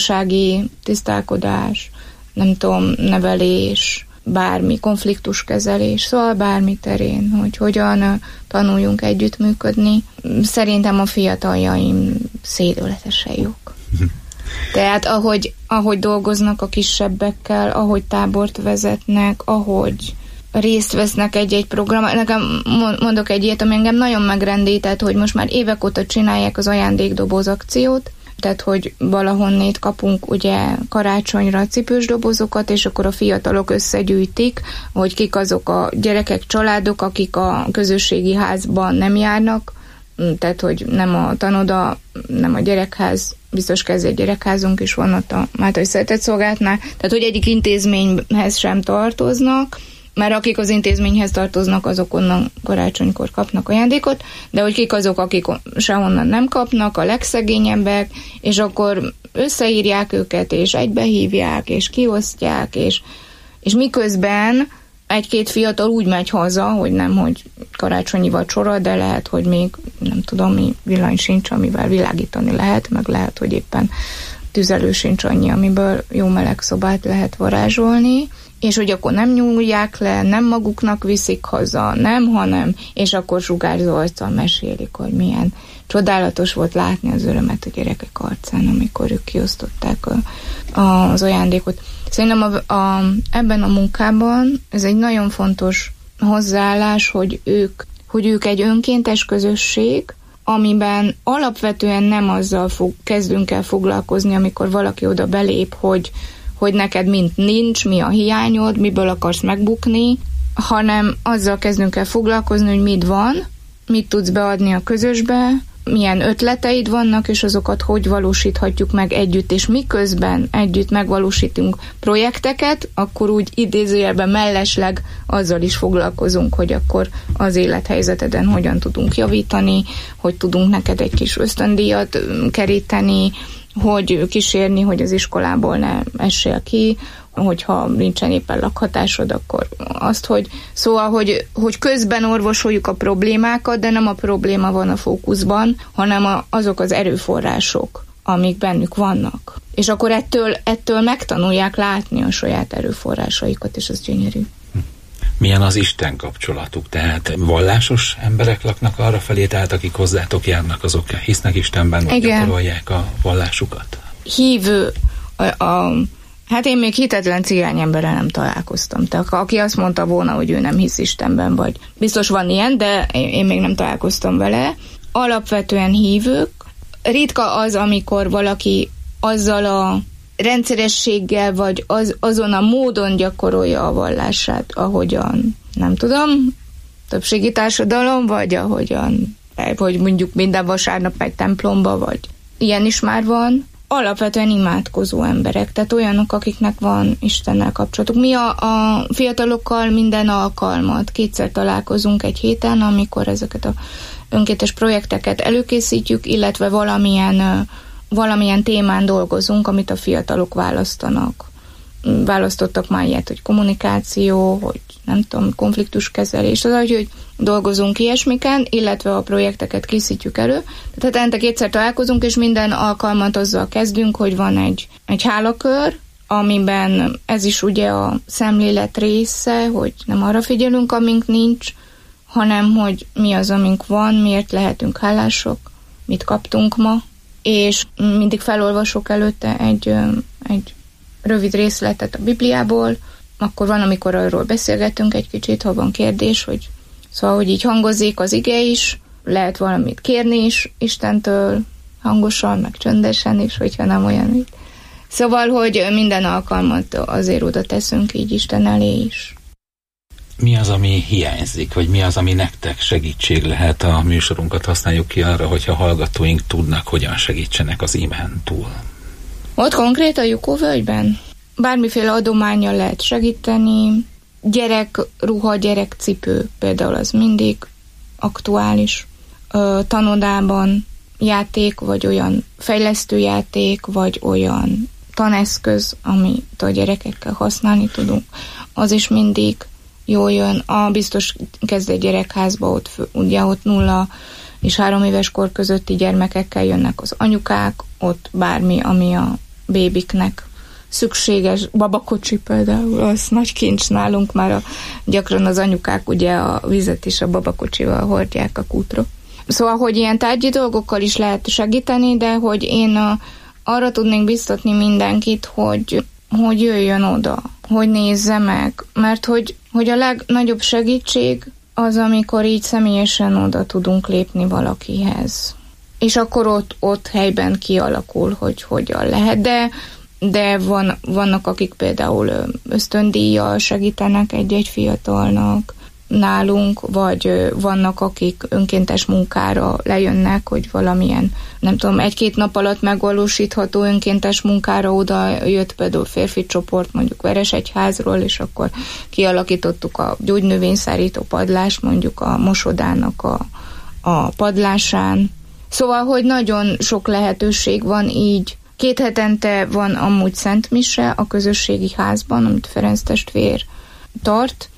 tisztálkodás, nem tudom, nevelés, bármi, konfliktuskezelés, szóval bármi terén, hogy hogyan tanuljunk együttműködni. Szerintem a fiataljaim szédületesen jók. Tehát ahogy dolgoznak a kisebbekkel, ahogy tábort vezetnek, ahogy részt vesznek egy-egy program. Nekem mondok egy ilyet, ami engem nagyon megrendített, hogy most már évek óta csinálják az ajándékdoboz akciót, tehát hogy valahonnét kapunk ugye karácsonyra cipős dobozokat, és akkor a fiatalok összegyűjtik, hogy kik azok a gyerekek, családok, akik a közösségi házban nem járnak, tehát hogy nem a tanoda, nem a gyerekház, biztos kezdett gyerekházunk is van ott a Mátai Szeretetszolgálatnál, tehát hogy egyik intézményhez sem tartoznak, mert akik az intézményhez tartoznak, azok onnan karácsonykor kapnak ajándékot, de hogy kik azok, akik sehonnan nem kapnak, a legszegényebbek, és akkor összeírják őket, és egybehívják, és kiosztják, és miközben egy-két fiatal úgy megy haza, hogy nem, hogy karácsonyi vacsora, de lehet, hogy még nem tudom, mi villany sincs, amivel világítani lehet, meg lehet, hogy éppen tüzelő sincs annyi, amiből jó meleg szobát lehet varázsolni, és hogy akkor nem nyúlják le, nem maguknak viszik haza, nem, hanem, és akkor sugárzó arccal mesélik, hogy milyen csodálatos volt látni az örömet a gyerekek arcán, amikor ők kiosztották az ajándékot. Szerintem ebben a munkában ez egy nagyon fontos hozzáállás, hogy ők egy önkéntes közösség, amiben alapvetően nem azzal kezdünk el foglalkozni, amikor valaki oda belép, hogy neked mint nincs, mi a hiányod, miből akarsz megbukni, hanem azzal kezdünk el foglalkozni, hogy mit van, mit tudsz beadni a közösbe, milyen ötleteid vannak, és azokat hogy valósíthatjuk meg együtt, és miközben együtt megvalósítunk projekteket, akkor úgy idézőjelben mellesleg azzal is foglalkozunk, hogy akkor az élethelyzeteden hogyan tudunk javítani, hogy tudunk neked egy kis ösztöndíjat keríteni, hogy kísérni, hogy az iskolából ne essél ki, hogyha nincsen éppen lakhatásod, akkor azt, hogy közben orvosoljuk a problémákat, de nem a probléma van a fókuszban, hanem azok az erőforrások, amik bennük vannak. És akkor ettől megtanulják látni a saját erőforrásaikat, és az gyönyörű. Milyen az Isten kapcsolatuk? Tehát vallásos emberek laknak arra felé, tehát akik hozzátok járnak, azok hisznek Istenben, vagy gyakorolják a vallásukat? Hívő, hát én még hitetlen cigány emberrel nem találkoztam. Tehát aki azt mondta volna, hogy ő nem hisz Istenben, vagy biztos van ilyen, de én még nem találkoztam vele. Alapvetően hívők. Ritka az, amikor valaki azzal a rendszerességgel, vagy azon a módon gyakorolja a vallását, ahogyan, nem tudom, többségi társadalom, vagy ahogyan, hogy mondjuk minden vasárnap egy templomba, vagy ilyen is már van. Alapvetően imádkozó emberek, tehát olyanok, akiknek van Istennel kapcsolatuk. Mi a fiatalokkal minden alkalmat kétszer találkozunk egy héten, amikor ezeket a önkéntes projekteket előkészítjük, illetve valamilyen témán dolgozunk, amit a fiatalok választanak. Választottak már ilyet, hogy kommunikáció, hogy nem tudom, konfliktuskezelés, az, hogy dolgozunk ilyesmiken, illetve a projekteket készítjük elő. Tehát ente kétszer találkozunk, és minden alkalmat azzal kezdünk, hogy van egy hálakör, amiben ez is ugye a szemlélet része, hogy nem arra figyelünk, amink nincs, hanem hogy mi az, amink van, miért lehetünk hálások, mit kaptunk ma, és mindig felolvasok előtte egy rövid részletet a Bibliából, akkor van, amikor arról beszélgetünk egy kicsit, ha van kérdés, hogy így hangozik az ige is, lehet valamit kérni is Istentől, hangosan, meg csöndesen is, hogyha nem olyan. Szóval, hogy minden alkalmat azért oda teszünk így Isten elé is. Mi az, ami hiányzik, vagy mi az, ami nektek segítség lehet? A műsorunkat használjuk ki arra, hogyha hallgatóink tudnak, hogyan segítsenek az imen túl. Ott konkrét a Jukóvölgyben? Bármiféle adománnyal lehet segíteni, gyerekruha, gyerekcipő például az mindig aktuális. Tanodában játék, vagy olyan fejlesztőjáték, vagy olyan taneszköz, amit a gyerekekkel használni tudunk, az is mindig jól jön. A biztos kezdett gyerekházba, ott 0 és 3 éves kor közötti gyermekekkel jönnek az anyukák, ott bármi, ami a bébiknek szükséges, babakocsi például, az nagy kincs nálunk, már gyakran az anyukák ugye a vizet is a babakocsival hordják a kútra. Szóval, hogy ilyen tárgyi dolgokkal is lehet segíteni, de hogy én arra tudnék biztatni mindenkit, hogy jöjjön oda, hogy nézze meg, mert hogy a legnagyobb segítség az, amikor így személyesen oda tudunk lépni valakihez. És akkor ott helyben kialakul, hogy hogyan lehet, de vannak, akik például ösztöndíjjal segítenek egy-egy fiatalnak nálunk, vagy vannak, akik önkéntes munkára lejönnek, hogy valamilyen, nem tudom, 1-2 nap alatt megvalósítható önkéntes munkára oda jött például férfi csoport, mondjuk Veresegyházról, és akkor kialakítottuk a gyógynövényszárító padlást, mondjuk a mosodának a padlásán. Szóval, hogy nagyon sok lehetőség van így. 2 hetente van amúgy szentmise a közösségi házban, amit Ferenc testvér tart,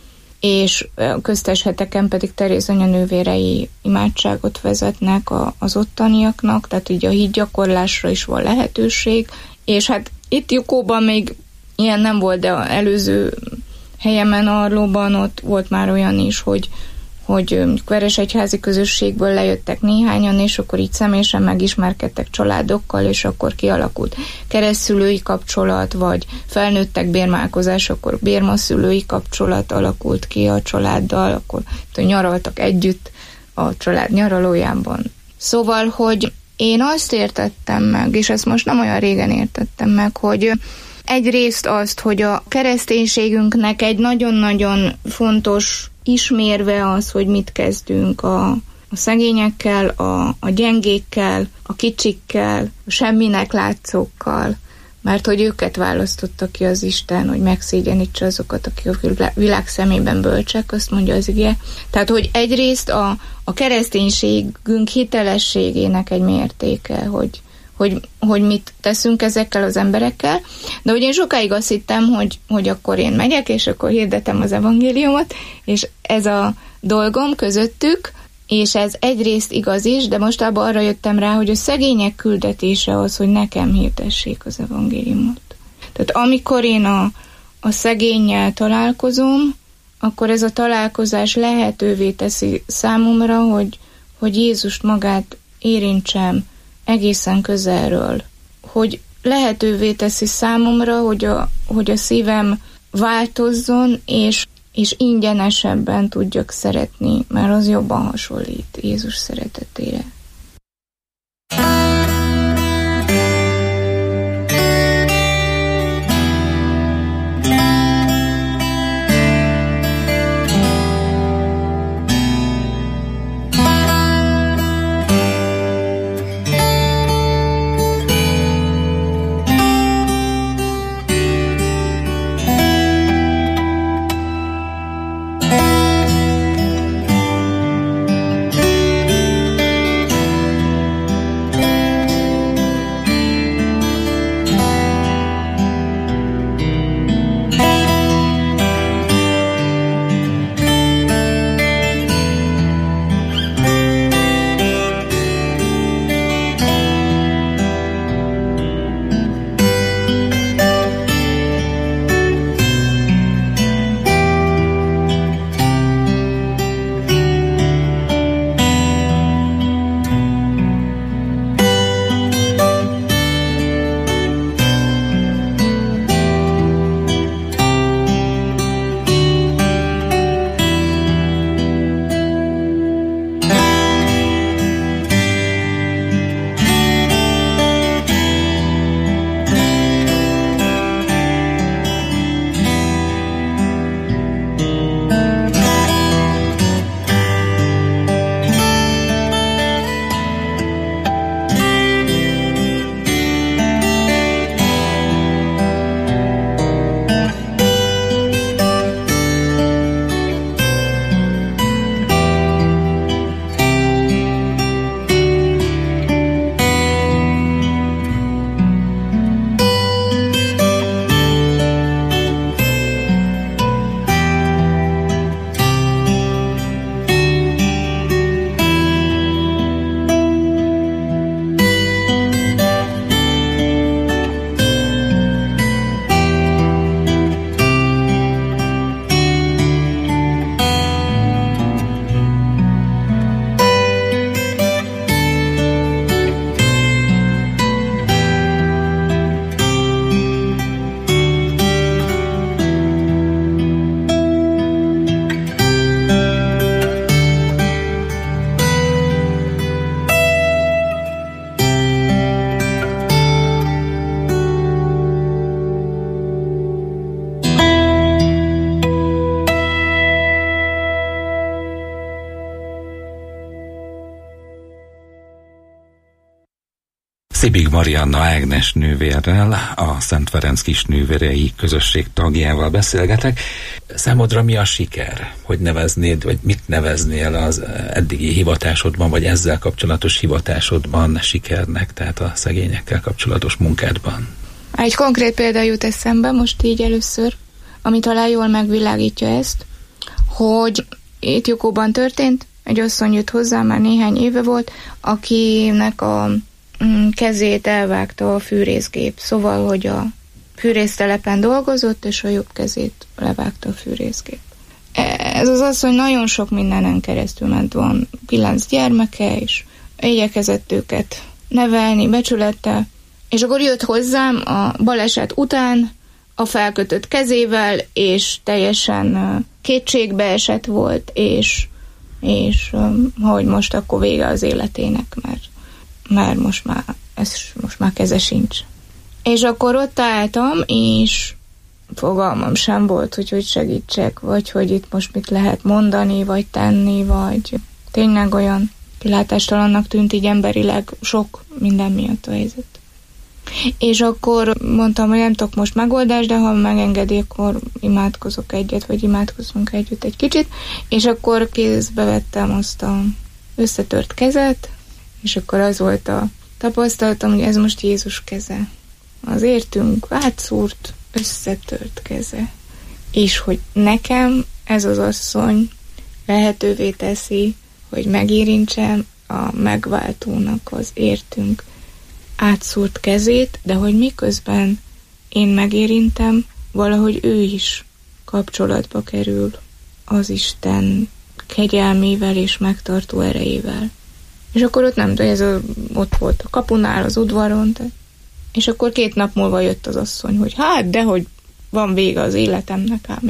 és köztes heteken pedig Teréz anyanővérei imádságot vezetnek az ottaniaknak, tehát így a hídgyakorlásra is van lehetőség, és hát itt Jukóban még ilyen nem volt, de az előző helyemen, Arlóban ott volt már olyan is, hogy veresegyházi közösségből lejöttek néhányan, és akkor így személyesen megismerkedtek családokkal, és akkor kialakult keresztszülői kapcsolat, vagy felnőttek bérmálkozás, akkor bérmaszülői kapcsolat alakult ki a családdal, akkor nyaraltak együtt a család nyaralójában. Szóval, hogy én azt értettem meg, és ezt most nem olyan régen értettem meg, hogy egyrészt azt, hogy a kereszténységünknek egy nagyon-nagyon fontos ismérve az, hogy mit kezdünk a szegényekkel, a gyengékkel, a kicsikkel, a semminek látszókkal, mert hogy őket választotta ki az Isten, hogy megszégyenítse azokat, akik a világ szemében bölcsek, azt mondja az ige. Tehát, hogy egyrészt a kereszténységünk hitelességének egy mértéke, hogy mit teszünk ezekkel az emberekkel, de hogy én sokáig azt hittem, hogy akkor én megyek, és akkor hirdetem az evangéliumot, és ez a dolgom közöttük, és ez egyrészt igaz is, de most abban arra jöttem rá, hogy a szegények küldetése az, hogy nekem hirdessék az evangéliumot. Tehát amikor én a szegénnyel találkozom, akkor ez a találkozás lehetővé teszi számomra, hogy Jézust magát érintsem egészen közelről. Hogy lehetővé teszi számomra, hogy a szívem változzon, és ingyenesebben tudjak szeretni, mert az jobban hasonlít Jézus szeretetére. Szibig Marianna Ágnes nővérrel, a Szent Ferenc Kisnővérei közösség tagjával beszélgetek. Számodra mi a siker? Hogy neveznéd, vagy mit neveznél az eddigi hivatásodban, vagy ezzel kapcsolatos hivatásodban sikernek, tehát a szegényekkel kapcsolatos munkádban? Egy konkrét példa jut eszembe most így először, ami talán jól megvilágítja ezt, hogy itt Jukóban történt, egy asszony jött hozzá, már néhány éve volt, akinek a kezét elvágta a fűrészgép. Szóval, hogy a fűrésztelepen dolgozott, és a jobb kezét levágta a fűrészgép. Ez az asszony nagyon sok mindenen keresztül ment, van 9 gyermeke, és igyekezett őket nevelni, becsülettel, és akkor jött hozzám a baleset után a felkötött kezével, és teljesen kétségbe esett volt, és hogy most akkor vége az életének, mert most már keze sincs. És akkor ott álltam, és fogalmam sem volt, hogy segítsek, vagy hogy itt most mit lehet mondani, vagy tenni, vagy tényleg olyan kilátástalannak tűnt így emberileg sok minden miatt a helyzet. És akkor mondtam, hogy nem tudok most megoldást, de ha megengedi, akkor imádkozok egyet, vagy imádkozunk együtt egy kicsit, és akkor kézbe vettem azt a összetört kezet, és akkor az volt a tapasztalatom, hogy ez most Jézus keze. Az értünk átszúrt, összetört keze. És hogy nekem ez az asszony lehetővé teszi, hogy megérintsem a megváltónak az értünk átszúrt kezét, de hogy miközben én megérintem, valahogy ő is kapcsolatba kerül az Isten kegyelmével és megtartó erejével. És akkor ott nem, de ott volt a kapunál, az udvaron, és akkor 2 nap múlva jött az asszony, hogy hát, dehogy van vége az életemnek, hát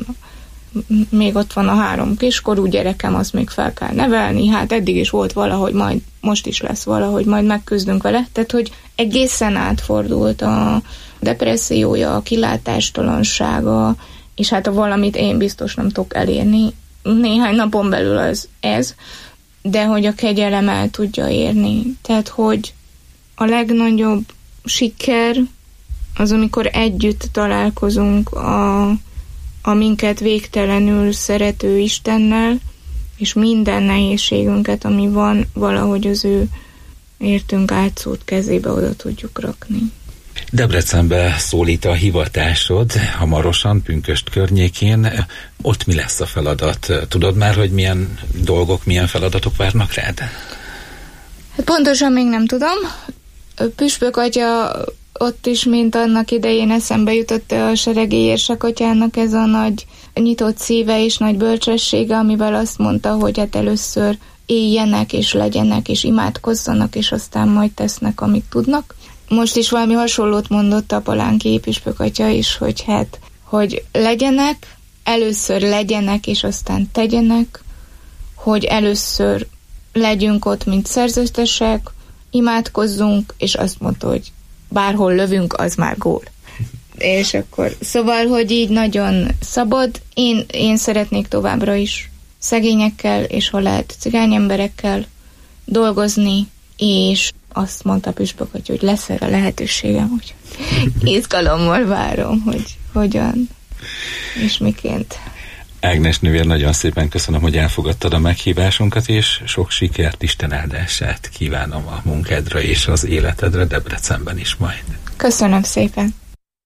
még ott van a 3 kiskorú gyerekem, azt még fel kell nevelni, hát eddig is volt valahogy, majd most is lesz valahogy, majd megküzdünk vele. Tehát, hogy egészen átfordult a depressziója, a kilátástalansága, és hát a valamit én biztos nem tudok elérni. Néhány napon belül ez, de hogy a kegyelem el tudja érni. Tehát, hogy a legnagyobb siker az, amikor együtt találkozunk a minket végtelenül szerető Istennel, és minden nehézségünket, ami van, valahogy az ő értünk átszórt kezébe oda tudjuk rakni. Debrecenbe szólít a hivatásod, hamarosan, Pünkösd környékén. Ott mi lesz a feladat? Tudod már, hogy milyen dolgok, milyen feladatok várnak rád? Hát pontosan még nem tudom. Püspök atya ott is, mint annak idején eszembe jutott a seregi érsek atyának ez a nagy nyitott szíve és nagy bölcsessége, amivel azt mondta, hogy hát először éljenek és legyenek és imádkozzanak, és aztán majd tesznek, amit tudnak. Most is valami hasonlót mondott a palánki püspök atya is, hogy hát, hogy legyenek, először legyenek és aztán tegyenek, hogy először legyünk ott, mint szerzetesek, imádkozzunk, és azt mondta, hogy bárhol lövünk, az már gól. És akkor, szóval, hogy így nagyon szabad. Én szeretnék továbbra is szegényekkel, és ha lehet cigány emberekkel dolgozni, és azt mondta a püspök, hogy lesz erre lehetőségem, hogy izgalommal várom, hogy hogyan és miként. Ágnes nővér, nagyon szépen köszönöm, hogy elfogadtad a meghívásunkat, és sok sikert, Isten áldását kívánom a munkádra és az életedre Debrecenben is majd. Köszönöm szépen!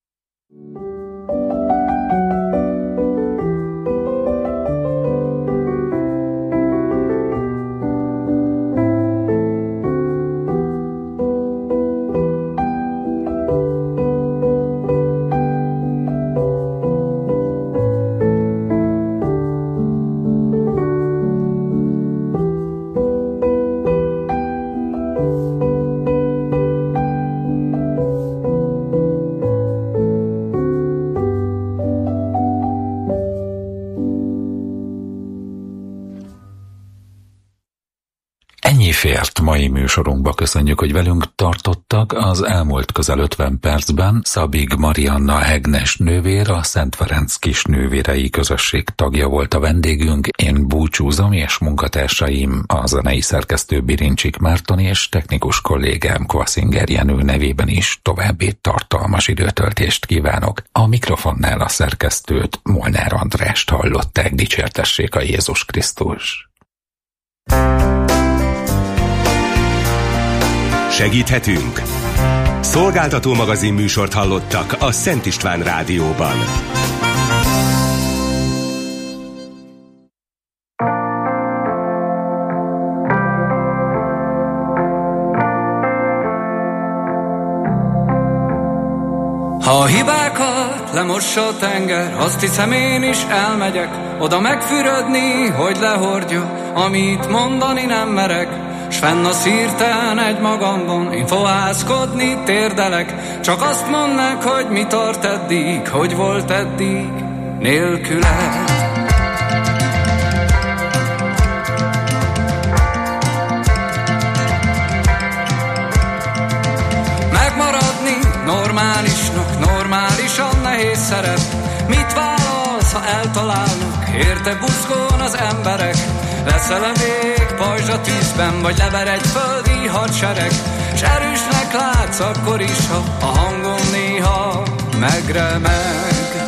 Fért mai műsorunkba. Köszönjük, hogy velünk tartottak. Az elmúlt közel 50 percben Szabig Marianna Ágnes nővér, a Szent Ferenc Kisnővérei Közösség tagja volt a vendégünk. Én búcsúzom, és munkatársaim, a zenei szerkesztő Birincsik Márton és technikus kollégám Kvaszinger Jenő nevében is további tartalmas időtöltést kívánok. A mikrofonnál a szerkesztőt, Molnár Andrást hallották. Dicsértessék a Jézus Krisztus! Segíthetünk? Szolgáltató magazin műsort hallottak a Szent István Rádióban. Ha a hibákat lemossa a tenger, azt hiszem én is elmegyek oda megfürödni, hogy lehordja, amit mondani nem merek. S fenn a szírtán egy magamban én fohászkodni térdelek. Csak azt mondd meg, hogy mi tart eddig, hogy volt eddig nélküled. Megmaradni normálisnak, normálisan nehéz szerep. Mit vállalsz, ha eltalálnak, érte buzgón az emberek? Leszel-e még pajzs a tűzben, vagy lever egy földi hadsereg? S erősnek látsz akkor is, ha a hangom néha megremeg.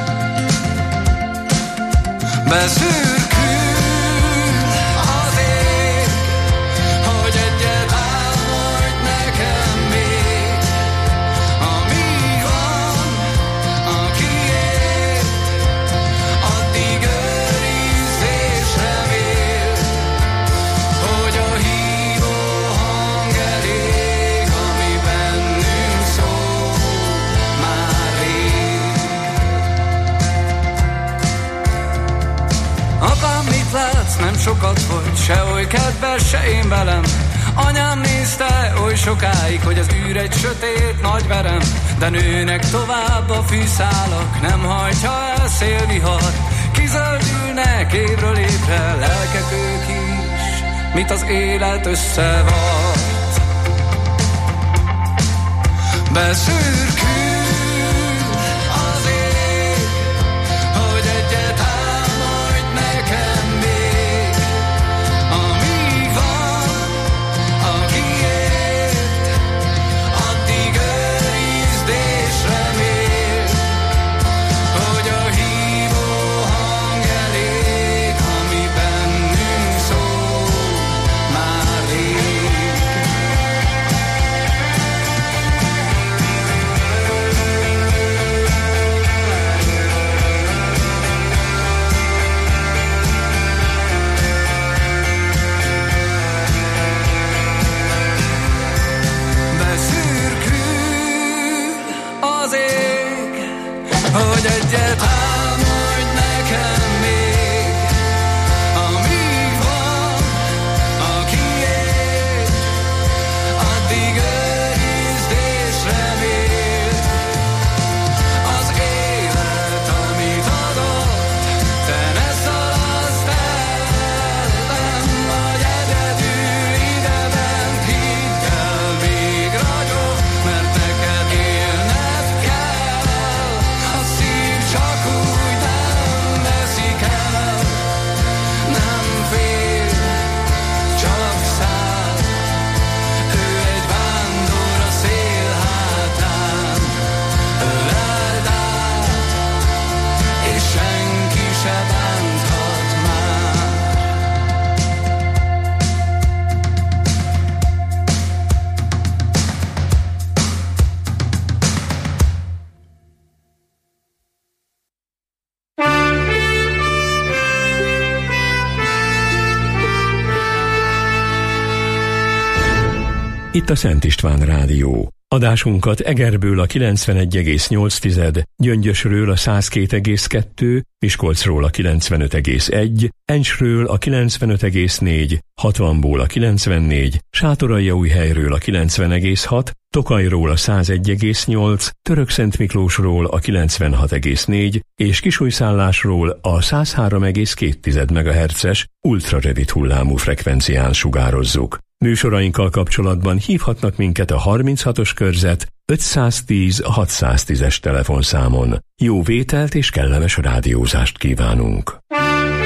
Beszürkül az ég, hogy egyet álmodj nekem még. Amíg van, akiért, addig őrizd és reméld, hogy a hívó hang elég, ami bennünk szól már rég. Apám, mit látsz? Nem sokat vagy, se oly kedves, se én velem. Anyám nézte oly sokáig, hogy az űr egy sötét nagy verem. De nőnek tovább a fűszálak, nem hajtja el szélvihar. Kizöldülnek évről évre, lelkek ők is, mit az élet összevart. Beszürkül az ég, hogy egyet álmodj nekem még. Amíg van, akiért, addig őrizd és reméld, hogy a hívó hang elég, ami bennünk szól már rég. Beszürkül az ég, hogy egyet álmodj nekem még. Amíg van, akiért, addig őrizd és reméld. Az élet, amit adott, te ne szalaszd el, nem vagy egyedül ideben. Hidd el, még ragyog, mert neked élned kell. A szív csak úgy nem veszik el, nem fél, csak száll. Ő egy vándor a szél hátán, öleld át, és senki se bánthat már. Itt a Szent István Rádió. Adásunkat Egerből a 91,8, Gyöngyösről a 102,2, Miskolcról a 95,1, Encsről a 95,4, 60-ból a 94, Sátoraljaújhelyről a 90,6, Tokajról a 101,8, Törökszentmiklósról a 96,4 és Kisújszállásról a 103,2 MHz-es ultrarövid hullámú frekvencián sugározzuk. Műsorainkkal kapcsolatban hívhatnak minket a 36-os körzet 510 610-es telefonszámon. Jó vételt és kellemes rádiózást kívánunk!